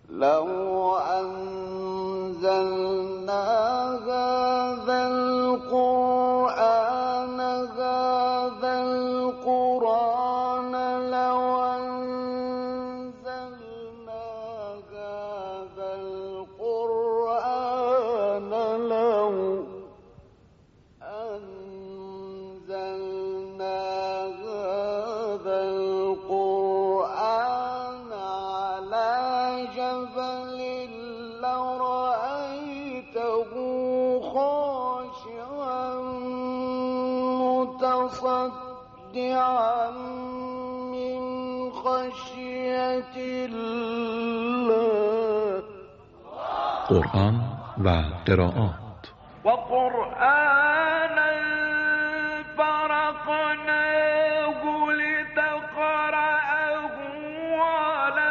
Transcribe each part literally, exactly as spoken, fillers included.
لو أنزلنا هذا القرآن هذا القرآن لو أنزلنا هذا القرآن لو أنزلنا هذا القرآن على جبل لرأيته خاشعا متصدعا من خشية الله. قرآن و قرائات. و قرآنا فرقناه لتقرأه على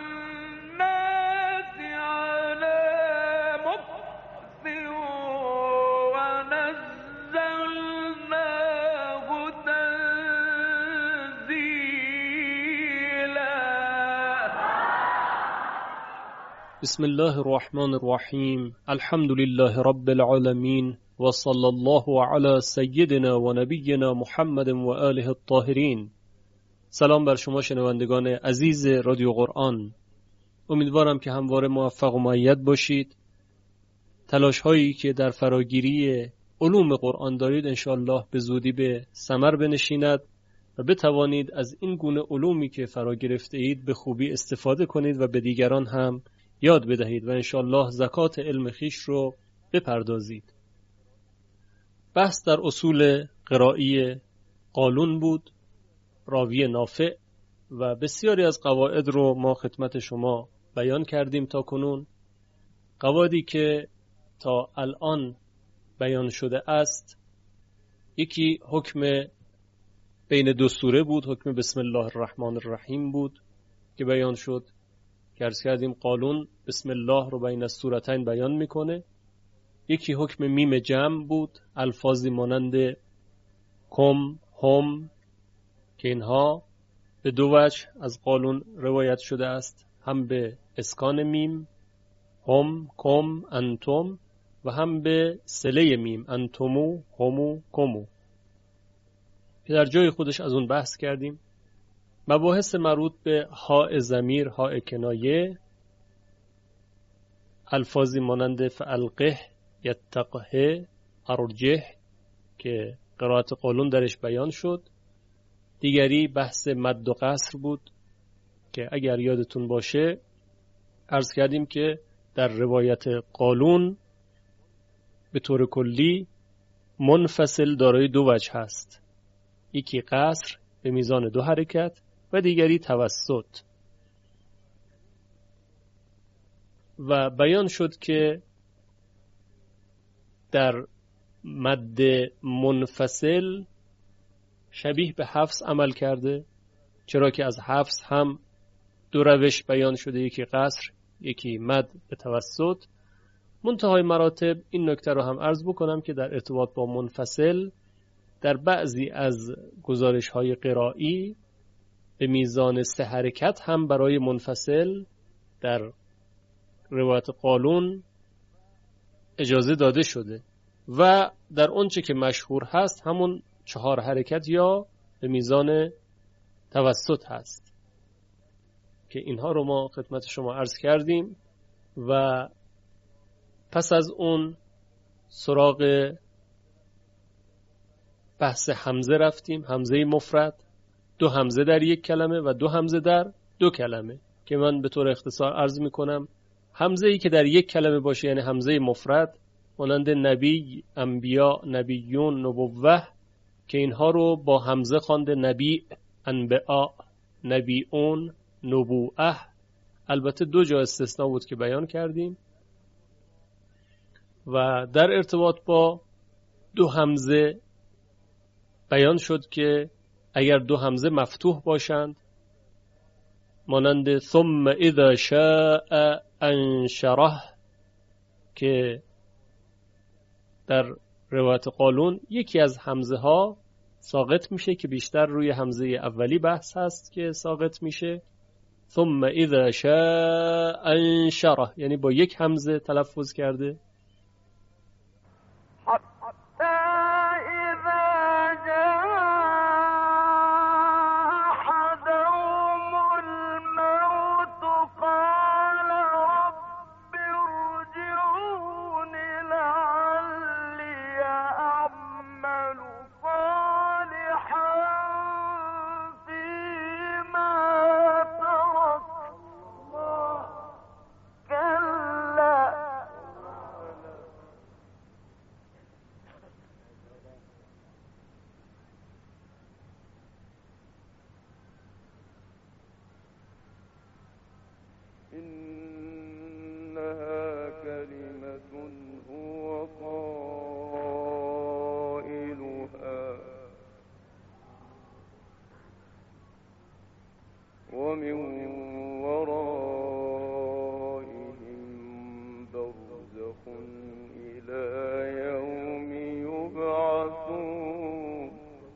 الناس على مكث ونزلناه تنزيلا. بسم الله الرحمن الرحیم. الحمد لله رب العالمین و صلی الله علی سیدنا و نبینا محمد و آله الطاهرین. سلام بر شما شنوندگان عزیز رادیو قرآن. امیدوارم که همواره موفق و مؤید باشید. تلاش هایی که در فراگیری علوم قرآن دارید انشاءالله به زودی به ثمر بنشیند و بتوانید از این گونه علومی که فرا گرفته اید به خوبی استفاده کنید و به دیگران هم یاد بدهید و انشاءالله زکات علم خیش رو بپردازید. بحث در اصول قرائی قالون بود، راوی نافع، و بسیاری از قواعد رو ما خدمت شما بیان کردیم تا کنون. قواعدی که تا الان بیان شده است، یکی حکم بین دو سوره بود، حکم بسم الله الرحمن الرحیم بود که بیان شد. عرض کردیم قالون بسم الله رو بین السورتین بیان میکنه. یکی حکم میم جمع بود، الفاظی مانند کم، هم، که اینها به دو وجه از قالون روایت شده است، هم به اسکان میم هم، کم، انتم، و هم به صله میم انتمو، همو، کمو، که در جای خودش از اون بحث کردیم. مباحث مربوط به هاء ضمیر، هاء کنایه، الفاظی مانند فالقه، یتقه، ارجح که قرائت قالون درش بیان شد. دیگری بحث مد و قصر بود که اگر یادتون باشه عرض کردیم که در روایت قالون به طور کلی منفصل دارای دو وجه هست، یکی قصر به میزان دو حرکت و دیگری توسط. و بیان شد که در مد منفصل شبیه به حفظ عمل کرده، چرا که از حفظ هم دو روش بیان شده، یکی قصر یکی مد به توسط. منتهای مراتب این نکته رو هم عرض بکنم که در ارتباط با منفصل در بعضی از گزارش های قرائی به میزان سه حرکت هم برای منفصل در روایت قالون اجازه داده شده و در اونچه که مشهور هست همون چهار حرکت یا به میزان توسط هست که اینها رو ما خدمت شما عرض کردیم. و پس از اون سراغ بحث حمزه رفتیم، حمزه مفرد، دو حمزه در یک کلمه و دو حمزه در دو کلمه، که من به طور اختصار عرض میکنم حمزه ای که در یک کلمه باشه یعنی حمزه مفرد مانند نبی، انبیا، نبیون، نبوه، که اینها رو با حمزه خوانده نبی، انبیا، نبیون، نبوه. البته دو جا استثناء بود که بیان کردیم. و در ارتباط با دو حمزه بیان شد که اگر دو حمزه مفتوح باشند مانند ثم اذا شاء انشره که در روایت قالون یکی از حمزه ها ساقط میشه که بیشتر روی حمزه اولی بحث هست که ساقط میشه. ثم اذا شاء انشره، یعنی با یک همزه تلفظ کرده. إنها كلمة هو قائلها ومن ورائهم برزخ إلى يوم يبعثون.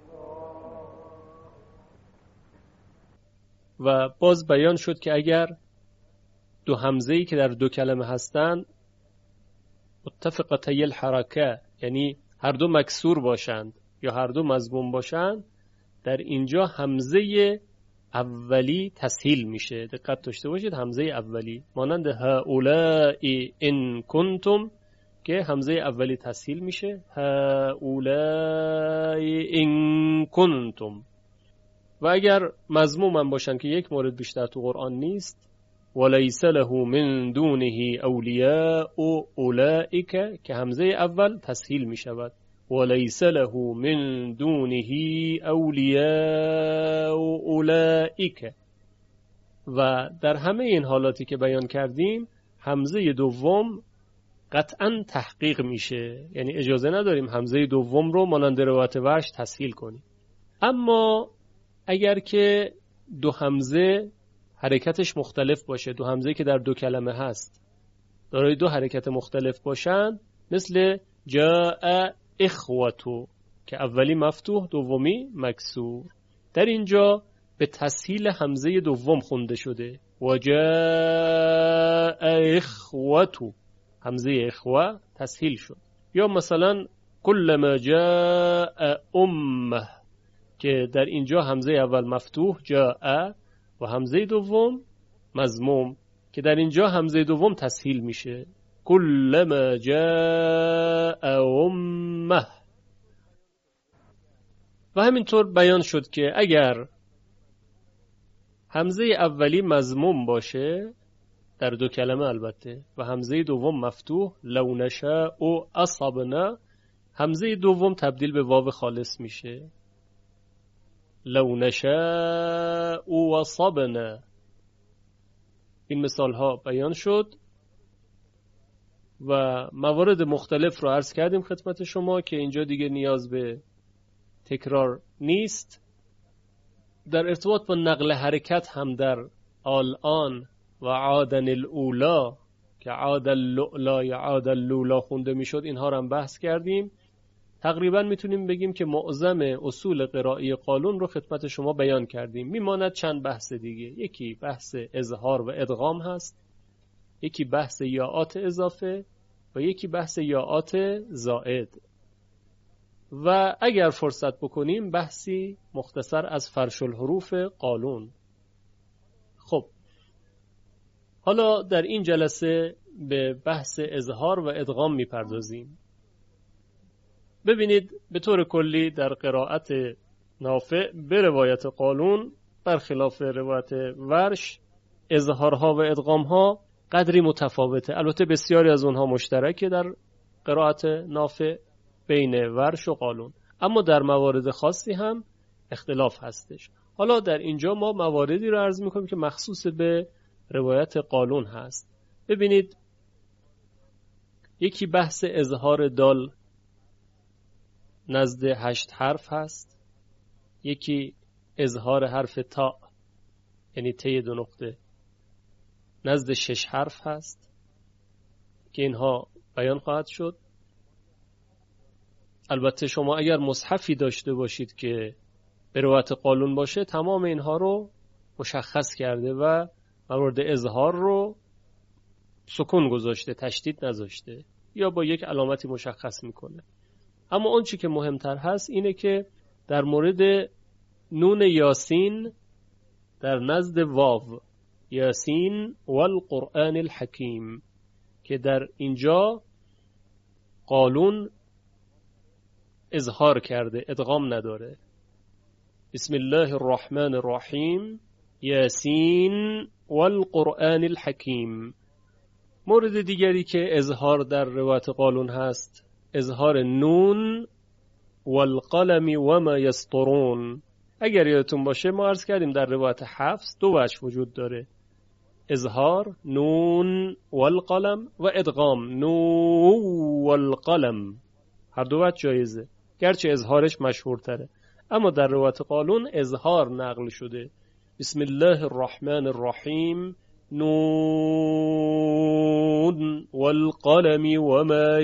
و باز بیان شد که اگر دو همزه‌ای که در دو کلمه هستند متفقتي الحرکه، یعنی هر دو مکسور باشند یا هر دو مضموم باشند، در اینجا همزه اولی تسهیل میشه. دقت داشته باشید، همزه اولی مانند هؤلاء ان کنتم که همزه اولی تسهیل میشه، هؤلاء ان کنتم. و اگر مضموم هم باشن که یک مورد بیشتر تو قرآن نیست، ولیس له من دونه اولیاء اولئک که همزه اول تسهیل می شود، ولیس له من دونه اولیاء اولئک. و در همه این حالاتی که بیان کردیم همزه دوم قطعا تحقیق میشه، یعنی اجازه نداریم همزه دوم رو مانند روایت ورش تسهیل کنیم. اما اگر که دو همزه حرکتش مختلف باشه، دو همزه که در دو کلمه هست دارای دو حرکت مختلف باشن، مثل جاء اخوتو که اولی مفتوح دومی مکسور، در اینجا به تسهیل همزه دوم خونده شده، و جاء اخوتو، همزه اخوه تسهیل شد. یا مثلا کلما جاء امه که در اینجا همزه اول مفتوح جاء و همزه دوم مضموم که در اینجا همزه دوم تسهیل میشه، کلما جاء امه. و همینطور بیان شد که اگر همزه اولی مضموم باشه در دو کلمه البته و همزه دوم مفتوح، لو نشاء اصبنا، همزه دوم تبدیل به واو خالص میشه، لو نشاء وصبنا. این مثال ها بیان شد و موارد مختلف رو عرض کردیم خدمت شما که اینجا دیگه نیاز به تکرار نیست. در ارتباط با نقل حرکت هم در الان و عادن الاولا که عاد اللؤلا یا عاد اللولا خونده میشد، اینها رو هم بحث کردیم. تقریبا میتونیم بگیم که معظم اصول قرائی قالون رو خدمت شما بیان کردیم. میماند چند بحث دیگه. یکی بحث اظهار و ادغام هست، یکی بحث یاءات اضافه و یکی بحث یاءات زائد. و اگر فرصت بکنیم بحثی مختصر از فرش الحروف قالون. خب حالا در این جلسه به بحث اظهار و ادغام میپردازیم. ببینید به طور کلی در قرائت نافع به روایت قالون برخلاف روایت ورش اظهارها و ادغامها قدری متفاوته. البته بسیاری از اونها مشترکه در قرائت نافع بین ورش و قالون، اما در موارد خاصی هم اختلاف هستش. حالا در اینجا ما مواردی رو عرض میکنیم که مخصوص به روایت قالون هست. ببینید یکی بحث اظهار دال نزد هشت حرف هست، یکی اظهار حرف تا یعنی ته دو نقطه نزد شش حرف هست که اینها بیان خواهد شد. البته شما اگر مصحفی داشته باشید که به روایت قالون باشه تمام اینها رو مشخص کرده و مورد اظهار رو سکون گذاشته، تشدید نذاشته یا با یک علامتی مشخص میکنه. اما اون چی که مهمتر هست اینه که در مورد نون یاسین در نزد واو، یاسین والقرآن الحکیم، که در اینجا قالون اظهار کرده، ادغام نداره. بسم الله الرحمن الرحیم یاسین والقرآن الحکیم. مورد دیگری که اظهار در روایت قالون هست اظهار نون والقلم وما یسطرون. اگر یادتون باشه ما عرض کردیم در روایت حفص دو وجه وجود داره، اظهار نون والقلم و ادغام نون والقلم، هر دو وجه جایزه، گرچه اظهارش مشهورتره. اما در روایت قالون اظهار نقل شده، بسم الله الرحمن الرحیم نون والقلم وما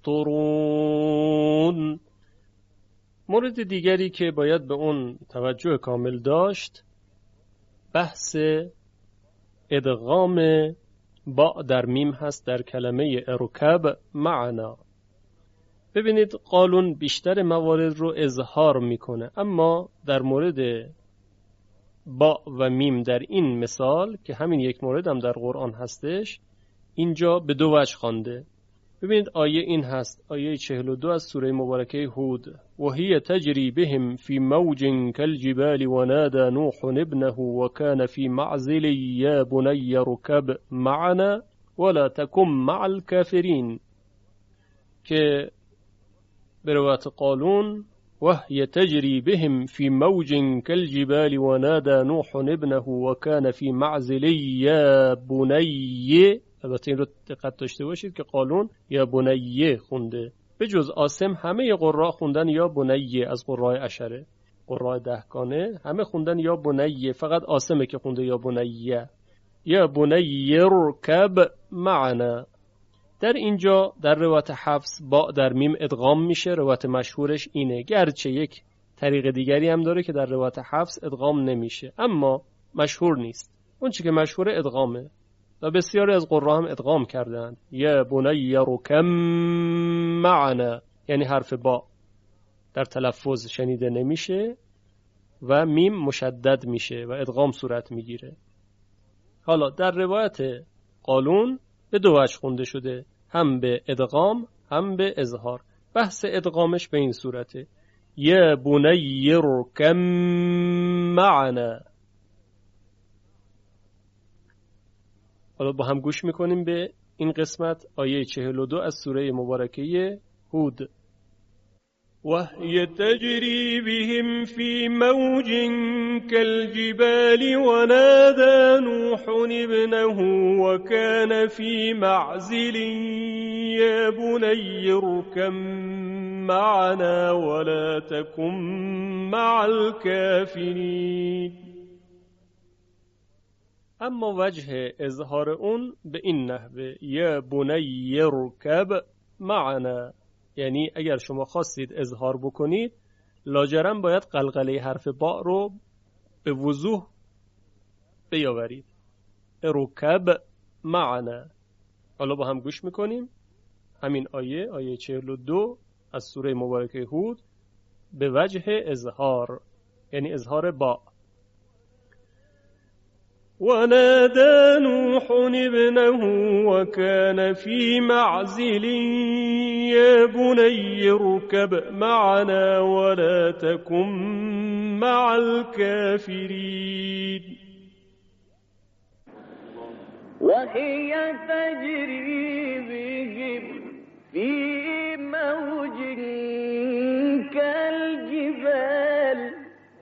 یسطرون. مورد دیگری که باید به اون توجه کامل داشت بحث ادغام با در میم هست در کلمه ارکب معنا. ببینید قالون بیشتر موارد رو اظهار میکنه، اما در مورد با و میم در این مثال که همین یک مورد هم در قرآن هستش اینجا به دو وجه خوانده. ببینید آیه این هست، آیه چهل و دو از سوره مبارکه هود، و هی تجری بهم فی موج کالجبال و نادى نوح ابنه و کان فی معزل یا بنی رکب معنا ولا تکن مع الکافرین، که به روایت قالون و هی تجری بهم فی موج کالجبال و نادى نوح ابنه و کان فی معزل یا بنی. البته این رو دقت داشته باشید که قالون یا بنیه خونده، به جز عاصم همه قراء خوندن یا بنیه از قراء عشره، قراء دهگانه همه خوندن یا بنیه، فقط عاصمه که خونده یا بنیه. یا بنی رکب معنا. در اینجا در روایت حفص با در میم ادغام میشه، روایت مشهورش اینه، گرچه یک طریق دیگری هم داره که در روایت حفص ادغام نمیشه اما مشهور نیست. اون چی که مشهوره ادغامه و بسیاری از قراء هم ادغام کردند. یا بنی رکم معنا، یعنی حرف با در تلفظ شنیده نمیشه و میم مشدد میشه و ادغام صورت میگیره. حالا در روایت قالون به دو وجه خونده شده، هم به ادغام هم به اظهار. بحث ادغامش به این صورته، یا بنی رکم معنا. حالا با هم گوش میکنیم به این قسمت، آیه چهل و دو از سوره مبارکه هود. وهي تجري بهم في موج كالجبال ونادى نوح ابنه وكان في معزل يا بني اركب معنا ولا تكن مع الكافرين. اما وجه اظهار اون به این نحوه، یا بنی ارکب معنا، یعنی اگر شما خواستید اظهار بکنید لاجرم باید قلقله حرف با رو به وضوح بیاورید. ارکب معنا. حالا با هم گوش میکنیم همین آیه، آیه چهل و دو از سوره مبارکه هود به وجه اظهار، یعنی اظهار با. ونادى نوح ابنه وكان في معزل يا بني اركب معنا ولا تكن مع الكافرين. وهي تجري بهم في موج كالجبال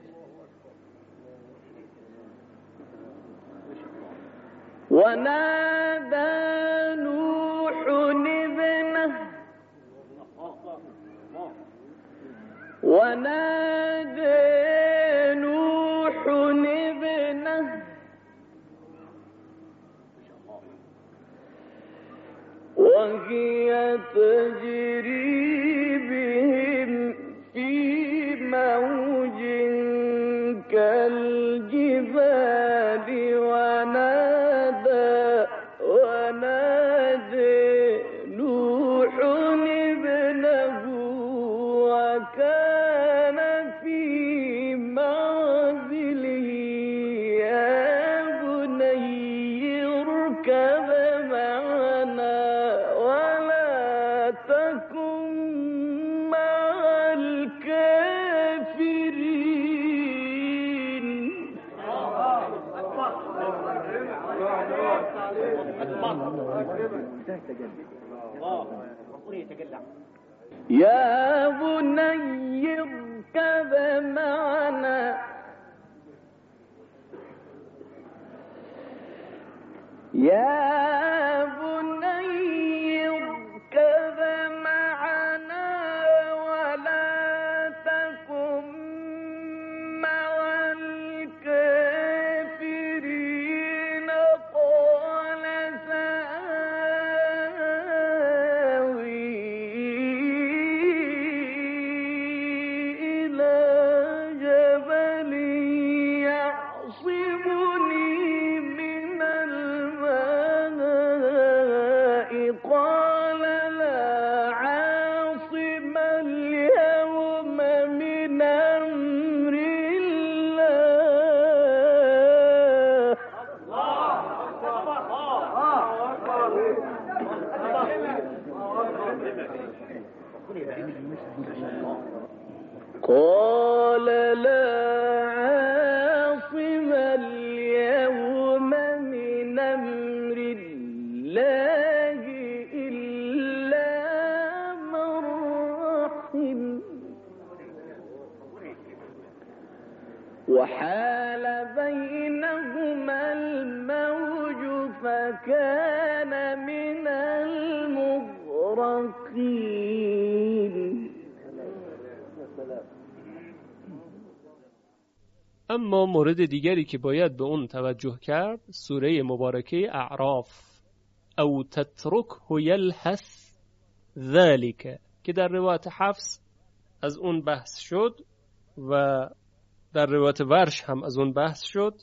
ونادى نوح ابنه ونادى نوح ابنه وهي تجري بهم في موج كالجبال ونادى اركب معنا ولا تكن مع الكافرين. يا بني اركب معنا يا بني اركب معنا ولا تكن مع الكافرين. قال سآوي إلى جبل يعصمني من الماء. قال لا عاصم اليوم من أمر الله. قال لا عاصم اليوم من أمر الله إلا من رحم. وحال بينهما الموج فكان من المغرقين. اما مورد دیگری که باید به اون توجه کرد سوره مبارکه اعراف، او تترکه یلهث ذلک، که در روایت حفص از اون بحث شد و در روایت ورش هم از اون بحث شد.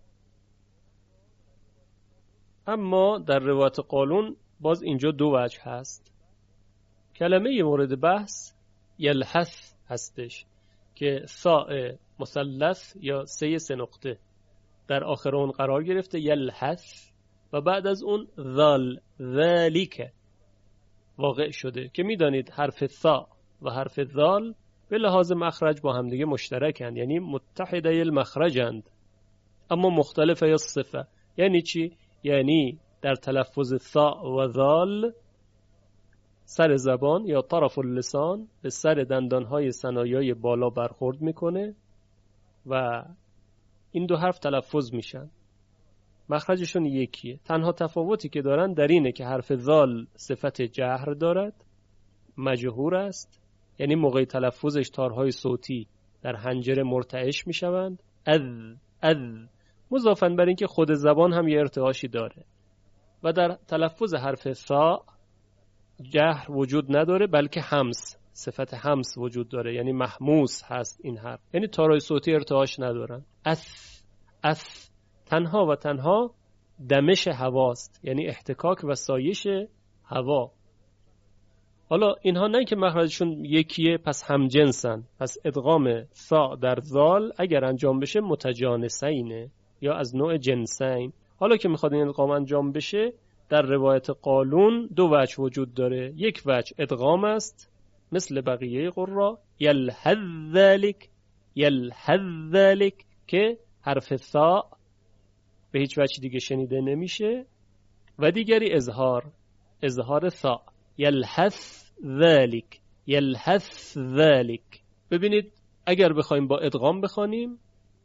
اما در روایت قالون باز اینجا دو وجه هست. کلمه مورد بحث یلهث هستش که ثاء مثلث یا سه سه نقطه در آخر اون قرار گرفته، یلهث، و بعد از اون ذال ذالک واقع شده که میدانید حرف ثاء و حرف ذال به لحاظ مخرج با همدیگه مشترکند، یعنی متحده المخرجند اما مختلفه یا صفه. یعنی چی؟ یعنی در تلفظ ثاء و ذال سر زبان یا طرف اللسان به سر دندانهای ثنایای بالا برخورد میکنه و این دو حرف تلفظ میشن، مخرجشون یکیه. تنها تفاوتی که دارن در اینه که حرف ذال صفت جهر دارد، مجهور است، یعنی موقع تلفظش تارهای صوتی در حنجره مرتعش میشوند، اذ اذ، مضافاً بر اینکه خود زبان هم یه ارتعاشی داره. و در تلفظ حرف ثاء جهر وجود نداره بلکه همس، صفت همس وجود داره، یعنی محموس هست این حرف، یعنی تارهای صوتی ارتعاش ندارن. اث اث تنها و تنها دمش هواست، یعنی احتکاک و سایش هوا. حالا اینها نه که مخرجشون یکیه پس هم جنسن، پس ادغام ثاء در ذال اگر انجام بشه متجانسینه یا از نوع جنسین. حالا که میخواد این ادغام انجام بشه در روایت قالون دو وجه وجود داره. یک وجه ادغام است مثل بقیه قرا، یلهث ذلک یلهث ذلک، که حرف ثاء به هیچ وجه دیگه شنیده نمیشه. و دیگری اظهار، اظهار ثاء، یلهث ذلک یلهث ذلک. ببینید اگر بخوایم با ادغام بخوانیم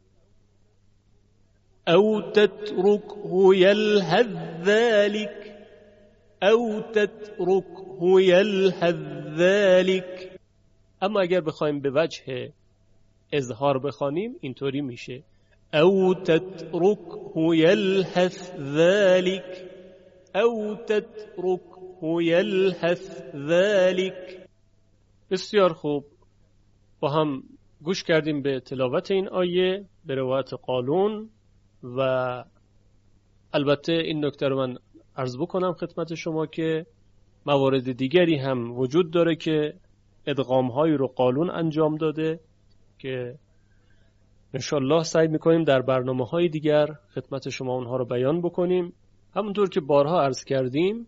او تتركه يلهث ذلك او تتركه يلهث ذلك. اما اگر بخوایم به وجه اظهار بخوانیم اینطوری میشه او تتركه يلهث ذلك او تتركه يلهث ذلك. بسیار خوب، با هم گوش کردیم به تلاوت این آیه به روایت قالون. و البته این نکته رو من عرض بکنم خدمت شما که موارد دیگری هم وجود داره که ادغام هایی رو قالون انجام داده که انشالله سعی میکنیم در برنامه های دیگر خدمت شما اونها رو بیان بکنیم. همونطور که بارها عرض کردیم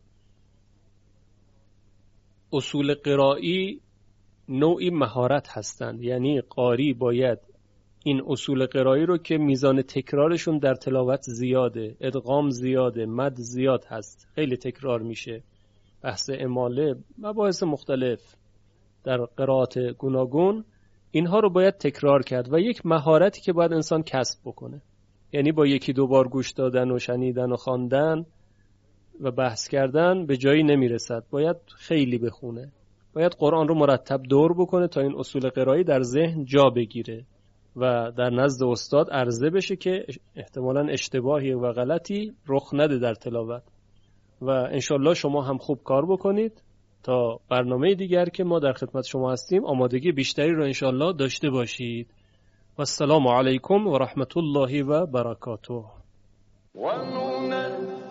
اصول قرایی نوعی مهارت هستند، یعنی قاری باید این اصول قرایی رو که میزان تکرارشون در تلاوت زیاده، ادغام زیاده، مد زیاد هست، خیلی تکرار میشه، بحث اماله، مباحث مختلف در قرائات گوناگون، اینها رو باید تکرار کرد و یک مهارتی که باید انسان کسب بکنه. یعنی با یکی دو بار گوش دادن و شنیدن و خواندن و بحث کردن به جایی نمیرسد، باید خیلی بخونه، باید قرآن رو مرتب دور بکنه تا این اصول قرایی در ذهن جا بگیره و در نزد استاد عرضه بشه که احتمالاً اشتباهی و غلطی رخ نده در تلاوت. و انشالله شما هم خوب کار بکنید تا برنامه دیگر که ما در خدمت شما هستیم آمادگی بیشتری رو انشالله داشته باشید. و السلام علیکم و رحمت الله و برکاته.